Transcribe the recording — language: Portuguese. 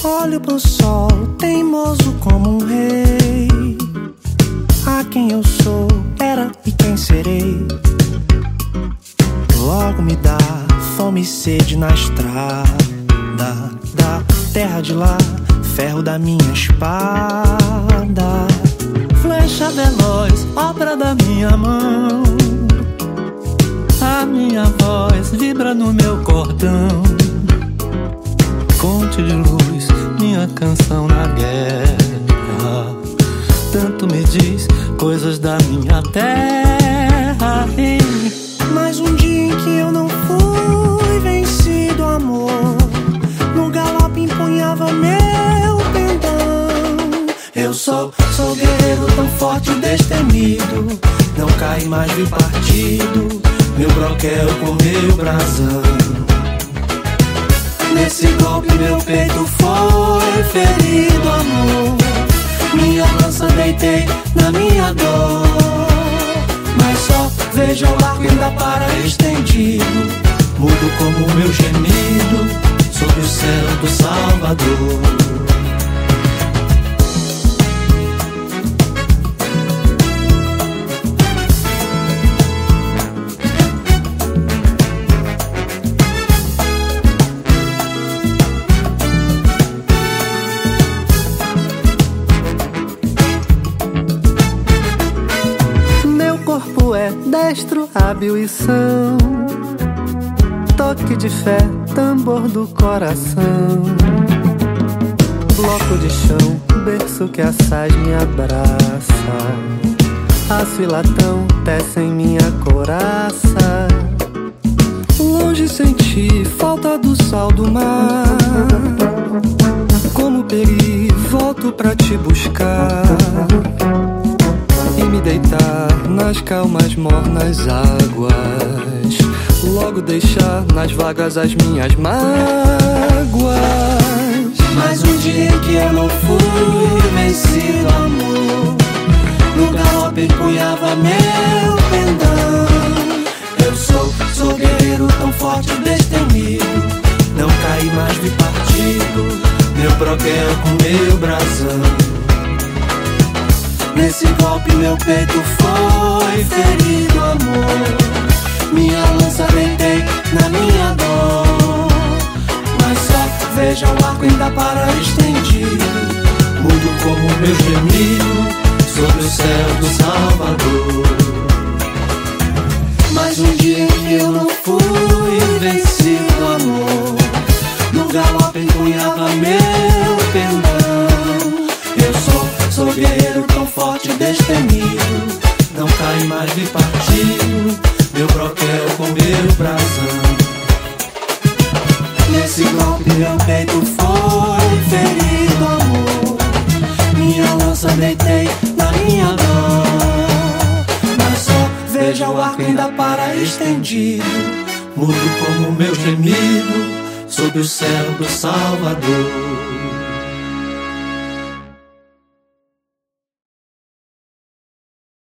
Olho pro sol, teimoso como um rei. A quem eu sou, era e quem serei. Logo me dá fome e sede na estrada da terra de lá, ferro da minha espada. Flecha veloz, obra da minha mão. A minha voz vibra no meu cordão. Fonte de luz, minha canção na guerra. Tanto me diz coisas da minha terra. Mas um dia em que eu não fui vencido, amor, no galope empunhava meu pendão. Eu sou guerreiro tão forte e destemido, não caí mais vi partido, meu broquel com meu brasão. Nesse golpe meu peito foi ferido, amor, minha lança deitei na minha dor. Mas só veja o arco ainda para estendido, mudo como o meu gemido sob o céu do Salvador. Corpo é destro, hábil e são, toque de fé, tambor do coração. Bloco de chão, berço que assaz me abraça. Aço e latão tecem minha coraça. Longe senti falta do sal do mar. Como peri, volto pra te buscar e me deitar nas calmas mornas águas. Logo deixar nas vagas as minhas mágoas. Mas um dia em que eu não fui vencido, amor, no galope empunhava meu pendão. Eu sou guerreiro tão forte e destemido, não caí mais vi partido, meu broquel com meu brasão. Nesse golpe meu peito foi ferido, amor, minha lança deitei na minha dor. Mas só veja o arco ainda para estendido, mudo como o meu gemido sob o céu do Salvador. Mas um dia em que eu não fui vencido, amor, no galope empunhava meu pendão. Eu sou guerreiro tão forte e destemido, não caí mais vi partido, meu broquel com meu brasão. Nesse golpe meu peito foi ferido, amor, minha lança deitei na minha dor. Mas só veja o arco ainda para estendido, mudo como o meu gemido sob o céu do Salvador.